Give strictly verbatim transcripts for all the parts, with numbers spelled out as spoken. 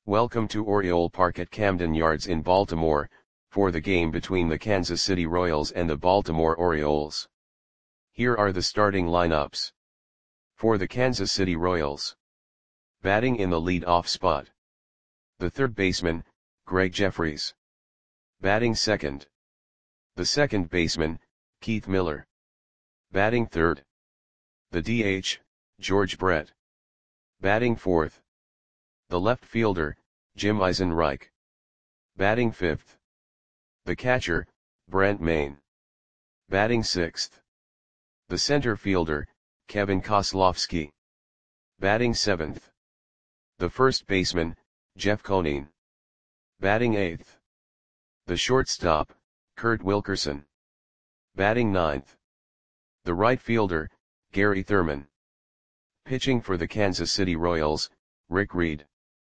Welcome to Oriole Park at Camden Yards in Baltimore, for the game between the Kansas City Royals and the Baltimore Orioles. Here are the starting lineups. For the Kansas City Royals. Batting in the lead-off spot. The third baseman, Gregg Jefferies. Batting second. The second baseman, Keith Miller. Batting third. The D H, George Brett. Batting fourth. The left fielder, Jim Eisenreich. Batting fifth. The catcher, Brent Mayne. Batting sixth. The center fielder, Kevin Koslofsky. Batting seventh. The first baseman, Jeff Conine. Batting eighth. The shortstop, Kurt Wilkerson. Batting ninth. The right fielder, Gary Thurman. Pitching for the Kansas City Royals, Rick Reed.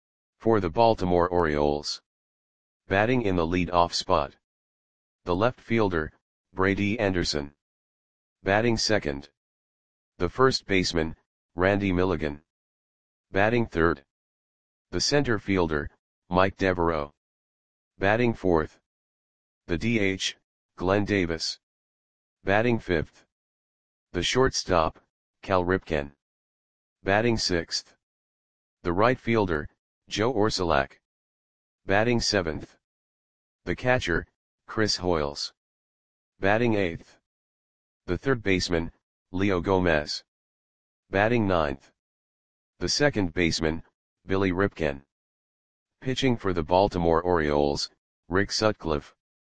For the Baltimore Orioles. Batting in the lead-off spot. The left fielder, Brady Anderson. Batting second. The first baseman, Randy Milligan. Batting third. The center fielder, Mike Devereaux. Batting fourth. The D H, Glenn Davis. Batting fifth. The shortstop, Cal Ripken. Batting sixth. The right fielder, Joe Orsulak. Batting seventh. The catcher, Chris Hoiles. Batting eighth. The third baseman, Leo Gomez. Batting ninth. The second baseman, Billy Ripken. Pitching for the Baltimore Orioles, Rick Sutcliffe.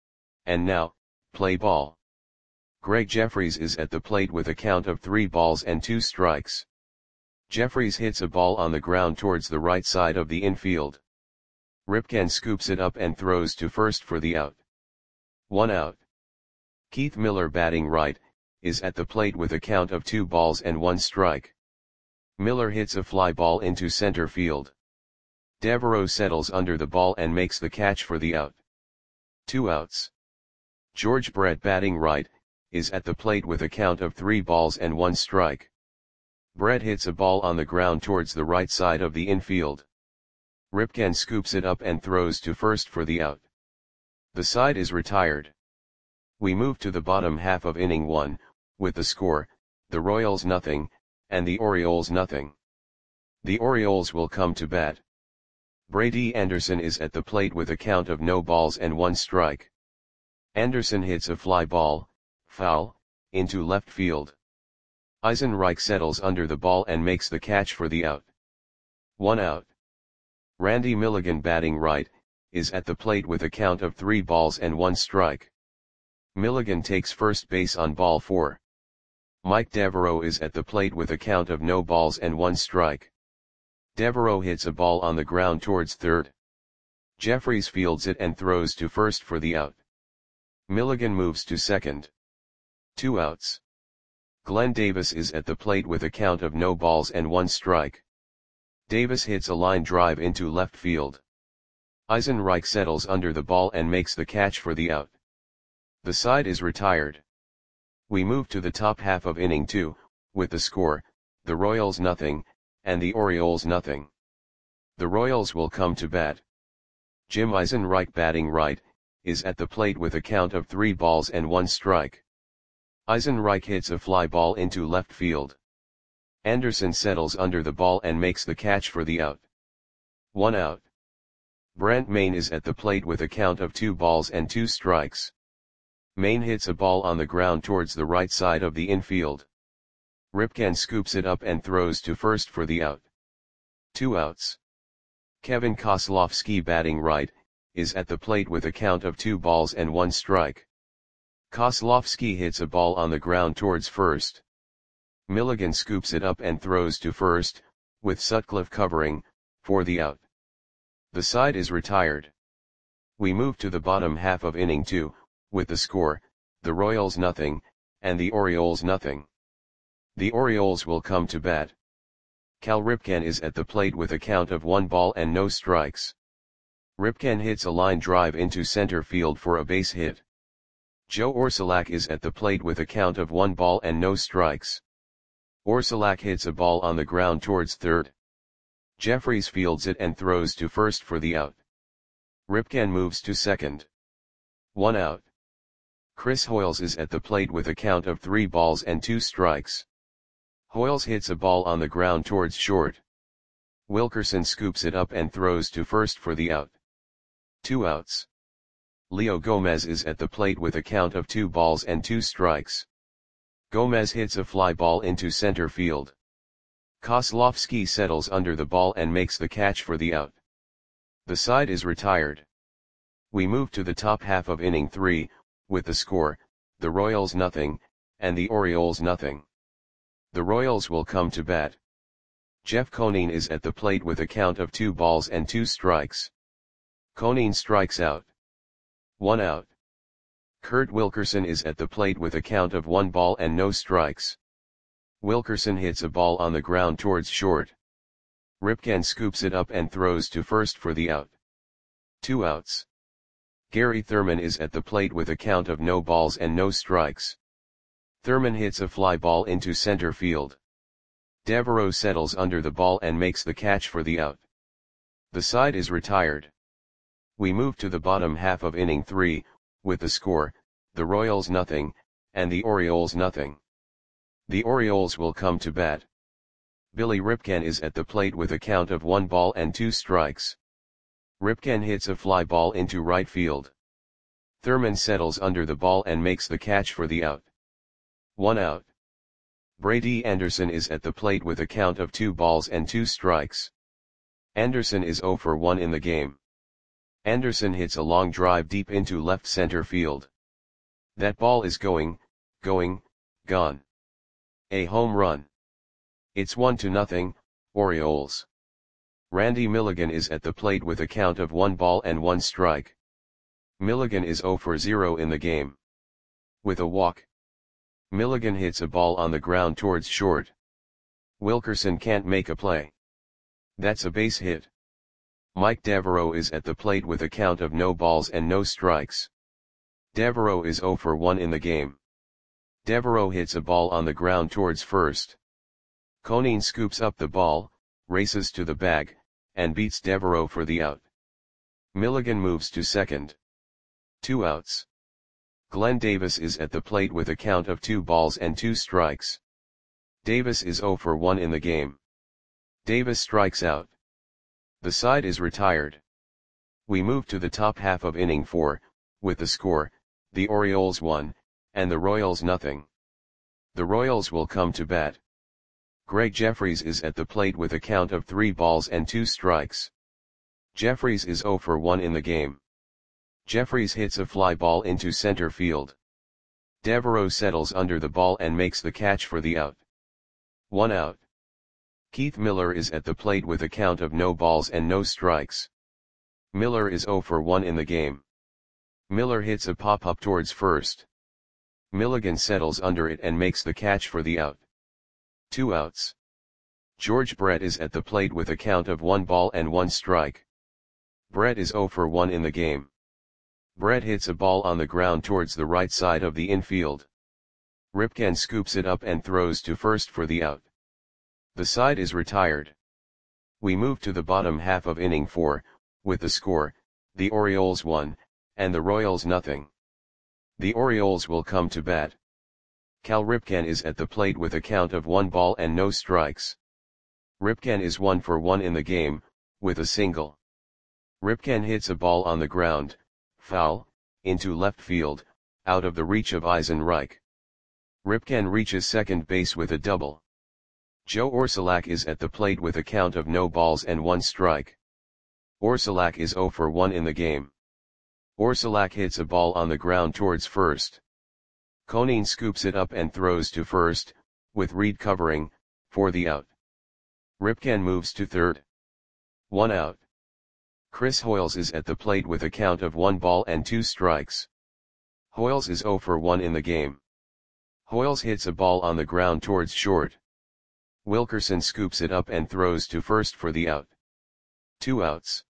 And now, play ball. Gregg Jefferies is at the plate with a count of three balls and two strikes. Jefferies hits a ball on the ground towards the right side of the infield. Ripken scoops it up and throws to first for the out. One out. Keith Miller, batting right, is at the plate with a count of two balls and one strike. Miller hits a fly ball into center field. Devereaux settles under the ball and makes the catch for the out. Two outs. George Brett, batting right, is at the plate with a count of three balls and one strike. Brett hits a ball on the ground towards the right side of the infield. Ripken scoops it up and throws to first for the out. The side is retired. We move to the bottom half of inning one, with the score, the Royals nothing, and the Orioles nothing. The Orioles will come to bat. Brady Anderson is at the plate with a count of no balls and one strike. Anderson hits a fly ball, foul, into left field. Eisenreich settles under the ball and makes the catch for the out. One out. Randy Milligan, batting right, is at the plate with a count of three balls and one strike. Milligan takes first base on ball four. Mike Devereaux is at the plate with a count of no balls and one strike. Devereaux hits a ball on the ground towards third. Jefferies fields it and throws to first for the out. Milligan moves to second. Two outs. Glenn Davis is at the plate with a count of no balls and one strike. Davis hits a line drive into left field. Eisenreich settles under the ball and makes the catch for the out. The side is retired. We move to the top half of inning two, with the score, the Royals nothing, and the Orioles nothing. The Royals will come to bat. Jim Eisenreich, batting right, is at the plate with a count of three balls and one strike. Eisenreich hits a fly ball into left field. Anderson settles under the ball and makes the catch for the out. One out. Brent Mayne is at the plate with a count of two balls and two strikes. Mayne hits a ball on the ground towards the right side of the infield. Ripken scoops it up and throws to first for the out. Two outs. Kevin Koslofsky, batting right, is at the plate with a count of two balls and one strike. Koslofsky hits a ball on the ground towards first. Milligan scoops it up and throws to first, with Sutcliffe covering, for the out. The side is retired. We move to the bottom half of inning two, with the score, the Royals nothing, and the Orioles nothing. The Orioles will come to bat. Cal Ripken is at the plate with a count of one ball and no strikes. Ripken hits a line drive into center field for a base hit. Joe Orsulak is at the plate with a count of one ball and no strikes. Orsulak hits a ball on the ground towards third. Jeffries fields it and throws to first for the out. Ripken moves to second. One out. Chris Hoiles is at the plate with a count of three balls and two strikes. Hoiles hits a ball on the ground towards short. Wilkerson scoops it up and throws to first for the out. Two outs. Leo Gomez is at the plate with a count of two balls and two strikes. Gomez hits a fly ball into center field. Kozlowski settles under the ball and makes the catch for the out. The side is retired. We move to the top half of inning three, with the score, the Royals nothing, and the Orioles nothing. The Royals will come to bat. Jeff Conine is at the plate with a count of two balls and two strikes. Conine strikes out. One out. Kurt Wilkerson is at the plate with a count of one ball and no strikes. Wilkerson hits a ball on the ground towards short. Ripken scoops it up and throws to first for the out. Two outs. Gary Thurman is at the plate with a count of no balls and no strikes. Thurman hits a fly ball into center field. Devereaux settles under the ball and makes the catch for the out. The side is retired. We move to the bottom half of inning three, with the score, the Royals nothing, and the Orioles nothing. The Orioles will come to bat. Billy Ripken is at the plate with a count of one ball and two strikes. Ripken hits a fly ball into right field. Thurman settles under the ball and makes the catch for the out. One out. Brady Anderson is at the plate with a count of two balls and two strikes. Anderson is zero for one in the game. Anderson hits a long drive deep into left center field. That ball is going, going, gone. A home run. It's one to nothing, Orioles. Randy Milligan is at the plate with a count of one ball and one strike. Milligan is zero for zero in the game. With a walk. Milligan hits a ball on the ground towards short. Wilkerson can't make a play. That's a base hit. Mike Devereaux is at the plate with a count of no balls and no strikes. Devereaux is zero for one in the game. Devereaux hits a ball on the ground towards first. Conine scoops up the ball, races to the bag, and beats Devereaux for the out. Milligan moves to second. Two outs. Glenn Davis is at the plate with a count of two balls and two strikes. Davis is zero for one in the game. Davis strikes out. The side is retired. We move to the top half of inning four, with the score, the Orioles one, and the Royals nothing. The Royals will come to bat. Greg Jeffries is at the plate with a count of three balls and two strikes. Jeffries is zero for one in the game. Jeffries hits a fly ball into center field. Devereaux settles under the ball and makes the catch for the out. One out. Keith Miller is at the plate with a count of no balls and no strikes. Miller is zero for one in the game. Miller hits a pop-up towards first. Milligan settles under it and makes the catch for the out. Two outs. George Brett is at the plate with a count of one ball and one strike. Brett is zero for one in the game. Brett hits a ball on the ground towards the right side of the infield. Ripken scoops it up and throws to first for the out. The side is retired. We move to the bottom half of inning four, with the score, the Orioles one, and the Royals nothing. The Orioles will come to bat. Cal Ripken is at the plate with a count of one ball and no strikes. Ripken is one for one in the game, with a single. Ripken hits a ball on the ground, foul, into left field, out of the reach of Eisenreich. Ripken reaches second base with a double. Joe Orsulak is at the plate with a count of no balls and one strike. Orsulak is zero for one in the game. Orsulak hits a ball on the ground towards first. Conine scoops it up and throws to first, with Reed covering, for the out. Ripken moves to third. One out. Chris Hoiles is at the plate with a count of one ball and two strikes. Hoiles is zero for one in the game. Hoiles hits a ball on the ground towards short. Wilkerson scoops it up and throws to first for the out. Two outs.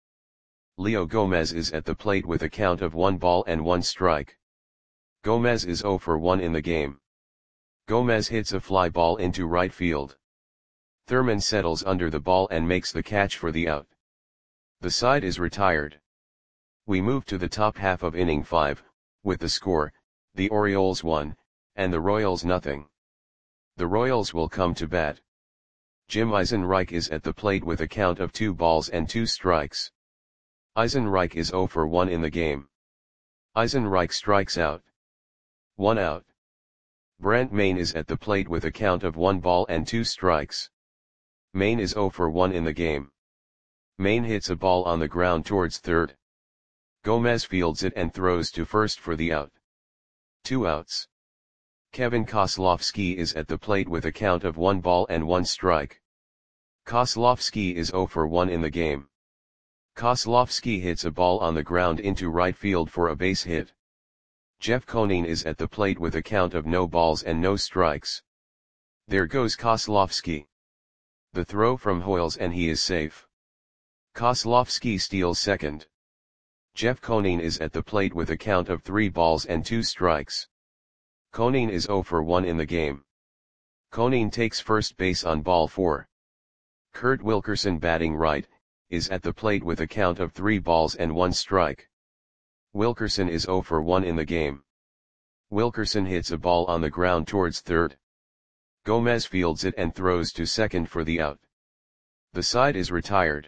Leo Gomez is at the plate with a count of one ball and one strike. Gomez is zero for one in the game. Gomez hits a fly ball into right field. Thurman settles under the ball and makes the catch for the out. The side is retired. We move to the top half of inning five, with the score, the Orioles one, and the Royals nothing. The Royals will come to bat. Jim Eisenreich is at the plate with a count of two balls and two strikes. Eisenreich is zero for one in the game. Eisenreich strikes out. One out. Brant Maine is at the plate with a count of one ball and two strikes. Maine is zero for one in the game. Maine hits a ball on the ground towards third. Gomez fields it and throws to first for the out. Two outs. Kevin Kozlowski is at the plate with a count of one ball and one strike. Kozlowski is zero for one in the game. Kozlowski hits a ball on the ground into right field for a base hit. Jeff Conine is at the plate with a count of no balls and no strikes. There goes Kozlowski. The throw from Hoyles and he is safe. Kozlowski steals second. Jeff Conine is at the plate with a count of three balls and two strikes. Conine is zero for one in the game. Conine takes first base on ball four. Kurt Wilkerson, batting right, is at the plate with a count of three balls and one strike. Wilkerson is zero for one in the game. Wilkerson hits a ball on the ground towards third. Gomez fields it and throws to second for the out. The side is retired.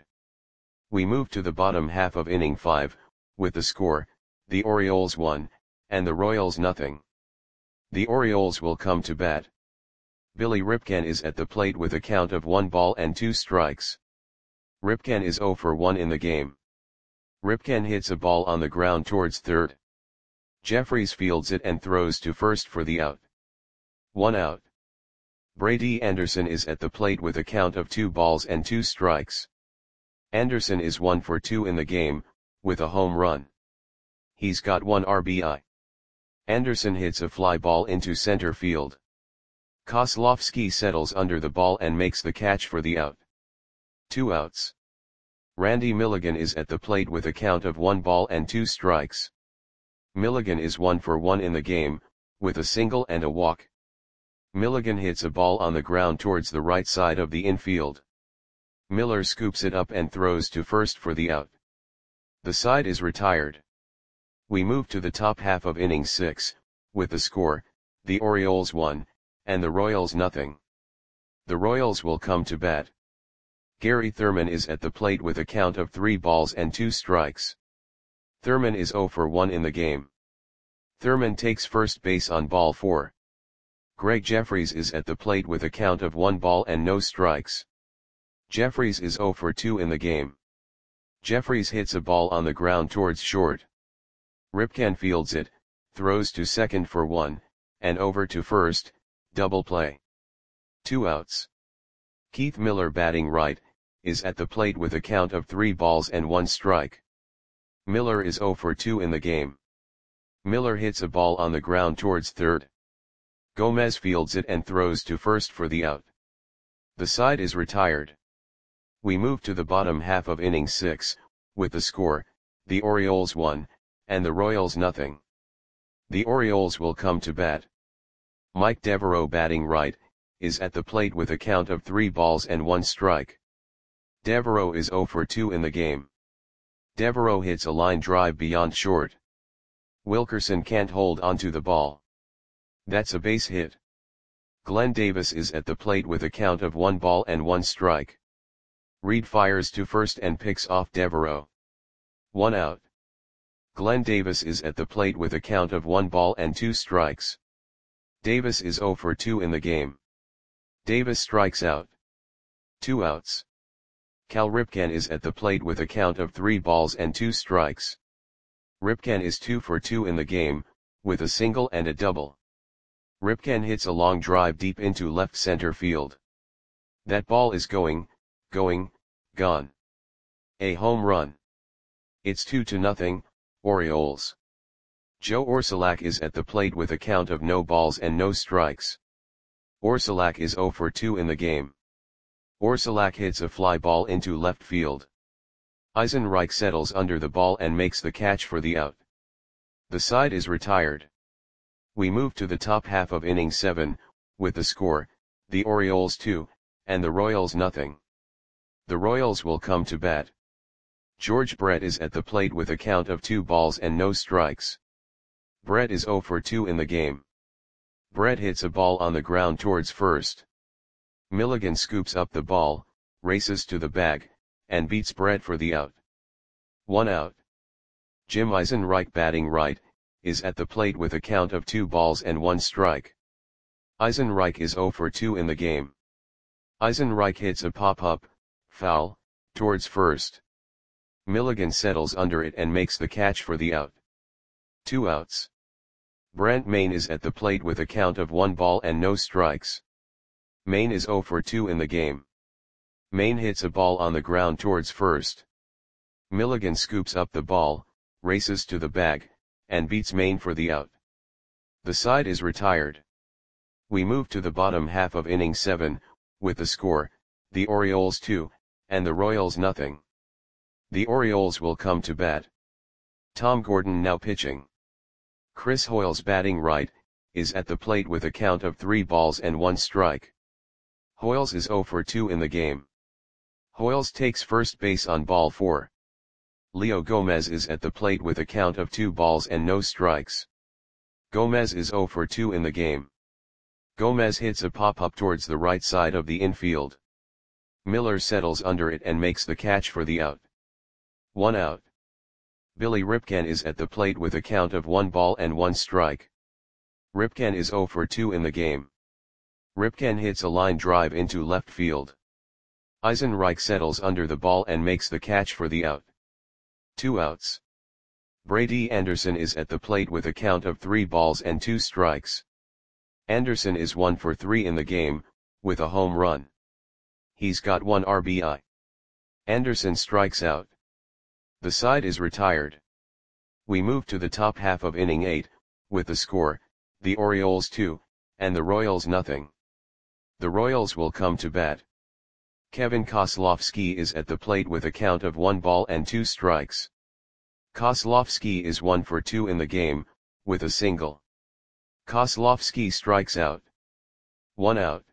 We move to the bottom half of inning five, with the score, the Orioles one, and the Royals nothing. The Orioles will come to bat. Billy Ripken is at the plate with a count of one ball and two strikes. Ripken is zero for one in the game. Ripken hits a ball on the ground towards third. Jeffries fields it and throws to first for the out. One out. Brady Anderson is at the plate with a count of two balls and two strikes. Anderson is one for two in the game, with a home run. He's got one R B I. Anderson hits a fly ball into center field. Kozlowski settles under the ball and makes the catch for the out. Two outs. Randy Milligan is at the plate with a count of one ball and two strikes. Milligan is one for one in the game, with a single and a walk. Milligan hits a ball on the ground towards the right side of the infield. Miller scoops it up and throws to first for the out. The side is retired. We move to the top half of inning six, with the score, the Orioles one, and the Royals nothing. The Royals will come to bat. Gary Thurman is at the plate with a count of three balls and two strikes. Thurman is zero for one in the game. Thurman takes first base on ball four. Greg Jeffries is at the plate with a count of one ball and no strikes. Jeffries is zero for two in the game. Jeffries hits a ball on the ground towards short. Ripken fields it, throws to second for one, and over to first, double play. Two outs. Keith Miller, batting right, is at the plate with a count of three balls and one strike. Miller is zero for two in the game. Miller hits a ball on the ground towards third. Gomez fields it and throws to first for the out. The side is retired. We move to the bottom half of inning six, with the score, the Orioles one, and the Royals nothing. The Orioles will come to bat. Mike Devereaux, batting right, is at the plate with a count of three balls and one strike. Devereaux is zero for two in the game. Devereaux hits a line drive beyond short. Wilkerson can't hold onto the ball. That's a base hit. Glenn Davis is at the plate with a count of one ball and one strike. Reed fires to first and picks off Devereaux. One out. Glenn Davis is at the plate with a count of one ball and two strikes. Davis is zero for two in the game. Davis strikes out. Two outs. Cal Ripken is at the plate with a count of three balls and two strikes. Ripken is two for two in the game, with a single and a double. Ripken hits a long drive deep into left center field. That ball is going, going, gone. A home run. It's two to nothing, Orioles. Joe Orsulak is at the plate with a count of no balls and no strikes. Orsulak is zero for two in the game. Orsulak hits a fly ball into left field. Eisenreich settles under the ball and makes the catch for the out. The side is retired. We move to the top half of inning seven, with the score, the Orioles two, and the Royals nothing. The Royals will come to bat. George Brett is at the plate with a count of two balls and no strikes. Brett is oh for two in the game. Brett hits a ball on the ground towards first. Milligan scoops up the ball, races to the bag, and beats Brett for the out. One out. Jim Eisenreich, batting right, is at the plate with a count of two balls and one strike. Eisenreich is oh for two in the game. Eisenreich hits a pop-up, foul, towards first. Milligan settles under it and makes the catch for the out. Two outs. Brent Mayne is at the plate with a count of one ball and no strikes. Mayne is oh for two in the game. Mayne hits a ball on the ground towards first. Milligan scoops up the ball, races to the bag, and beats Mayne for the out. The side is retired. We move to the bottom half of inning seven, with the score, the Orioles two, and the Royals nothing. The Orioles will come to bat. Tom Gordon now pitching. Chris Hoiles, batting right, is at the plate with a count of three balls and one strike. Hoiles is oh for two in the game. Hoiles takes first base on ball four. Leo Gomez is at the plate with a count of two balls and no strikes. Gomez is oh for two in the game. Gomez hits a pop-up towards the right side of the infield. Miller settles under it and makes the catch for the out. One out. Billy Ripken is at the plate with a count of one ball and one strike. Ripken is oh for two in the game. Ripken hits a line drive into left field. Eisenreich settles under the ball and makes the catch for the out. Two outs. Brady Anderson is at the plate with a count of three balls and two strikes. Anderson is one for three in the game, with a home run. He's got one R B I. Anderson strikes out. The side is retired. We move to the top half of inning eight, with the score, the Orioles two, and the Royals nothing. The Royals will come to bat. Kevin Kozlowski is at the plate with a count of one ball and two strikes. Kozlowski is one for two in the game, with a single. Kozlowski strikes out. One out.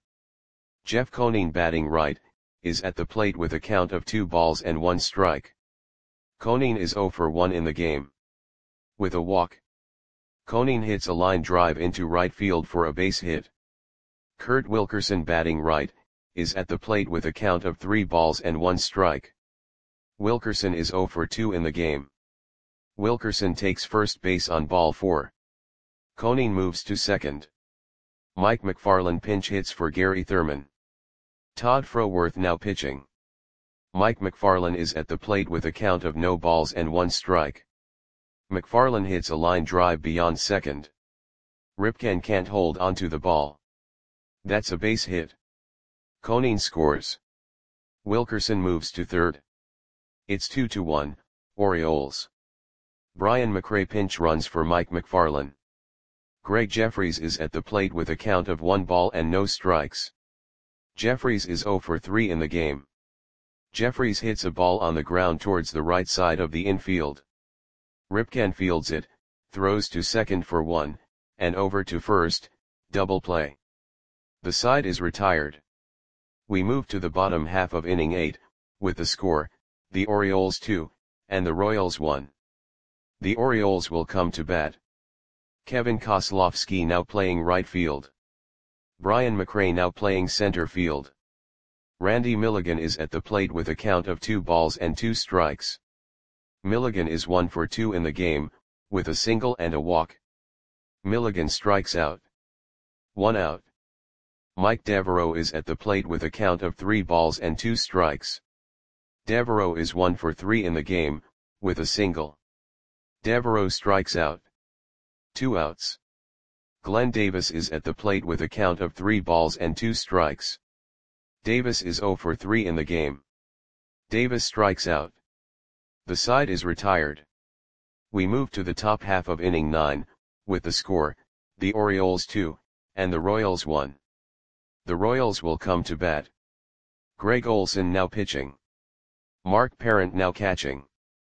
Jeff Conine, batting right, is at the plate with a count of two balls and one strike. Conine is oh for one in the game. With a walk. Conine hits a line drive into right field for a base hit. Kurt Wilkerson, batting right, is at the plate with a count of three balls and one strike. Wilkerson is oh for two in the game. Wilkerson takes first base on ball four. Conine moves to second. Mike McFarland pinch hits for Gary Thurman. Todd Froworth now pitching. Mike McFarland is at the plate with a count of no balls and one strike. McFarland hits a line drive beyond second. Ripken can't hold onto the ball. That's a base hit. Conine scores. Wilkerson moves to third. It's two to one, Orioles. Brian McRae pinch runs for Mike McFarland. Greg Jeffries is at the plate with a count of one ball and no strikes. Jeffries is oh for three in the game. Jeffries hits a ball on the ground towards the right side of the infield. Ripken fields it, throws to second for one, and over to first, double play. The side is retired. We move to the bottom half of inning eight, with the score, the Orioles two, and the Royals one. The Orioles will come to bat. Kevin Kozlowski now playing right field. Brian McRae now playing center field. Randy Milligan is at the plate with a count of two balls and two strikes. Milligan is one for two in the game, with a single and a walk. Milligan strikes out. One out. Mike Devereaux is at the plate with a count of three balls and two strikes. Devereaux is one for three in the game, with a single. Devereaux strikes out. Two outs. Glenn Davis is at the plate with a count of three balls and two strikes. Davis is oh for three in the game. Davis strikes out. The side is retired. We move to the top half of inning nine, with the score, the Orioles two, and the Royals one. The Royals will come to bat. Greg Olson now pitching. Mark Parent now catching.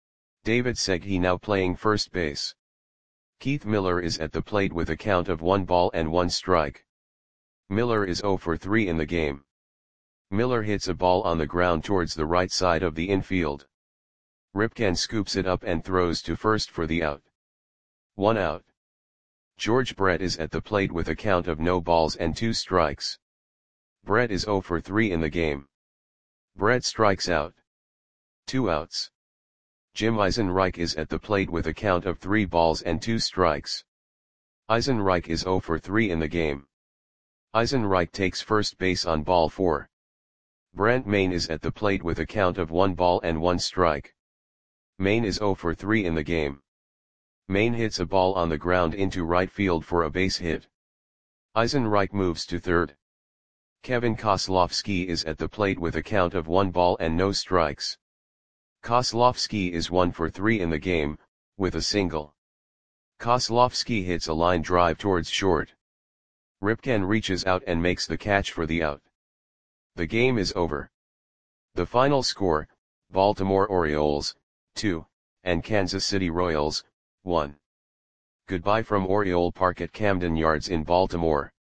David Seghi now playing first base. Keith Miller is at the plate with a count of one ball and one strike. Miller is oh for three in the game. Miller hits a ball on the ground towards the right side of the infield. Ripken scoops it up and throws to first for the out. One out. George Brett is at the plate with a count of no balls and two strikes. Brett is zero for three in the game. Brett strikes out. Two outs. Jim Eisenreich is at the plate with a count of three balls and two strikes. Eisenreich is zero for three in the game. Eisenreich takes first base on ball four. Brant Main is at the plate with a count of one ball and one strike. Main is zero for three in the game. Main hits a ball on the ground into right field for a base hit. Eisenreich moves to third. Kevin Kozlowski is at the plate with a count of one ball and no strikes. Kozlowski is one for three in the game, with a single. Kozlowski hits a line drive towards short. Ripken reaches out and makes the catch for the out. The game is over. The final score, Baltimore Orioles, two, and Kansas City Royals, one. Goodbye from Oriole Park at Camden Yards in Baltimore.